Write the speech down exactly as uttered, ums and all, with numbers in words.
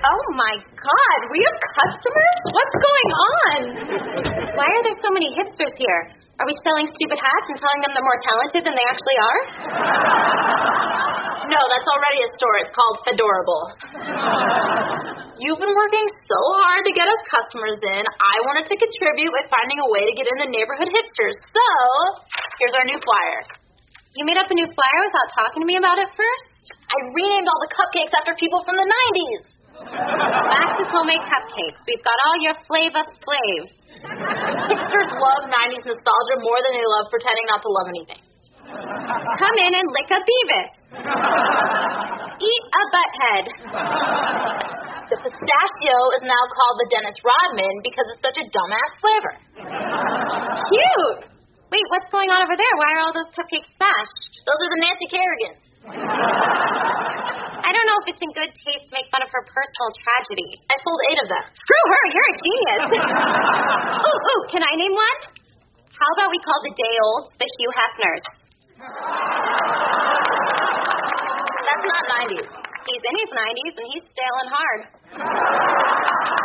Oh, my God. We have customers? What's going on? Why are there so many hipsters here? Are we selling stupid hats and telling them they're more talented than they actually are? No, that's already a store. It's called Fedorable. You've been working so hard to get us customers in. I wanted to contribute by finding a way to get in the neighborhood hipsters. So, here's our new flyer. You made up a new flyer without talking to me about it first? I renamed all the cupcakes after people from the nineties. Max's Homemade Cupcakes. We've got all your flavor flav. Hipsters love nineties nostalgia more than they love pretending not to love anything. Come in and lick a Beavis. Eat a butthead. The pistachio is now called the Dennis Rodman because it's such a dumbass flavor. Cute. Wait, what's going on over there? Why are all those cupcakes smashed? Those are the Nancy Kerrigans. I don't know if it's in good taste to make fun of her personal tragedy. I sold eight of them. Screw her, you're a genius. Ooh, ooh, can I name one? How about we call the day old the Hugh Hefners? That's not nineties. He's in his nineties and he's sailing hard.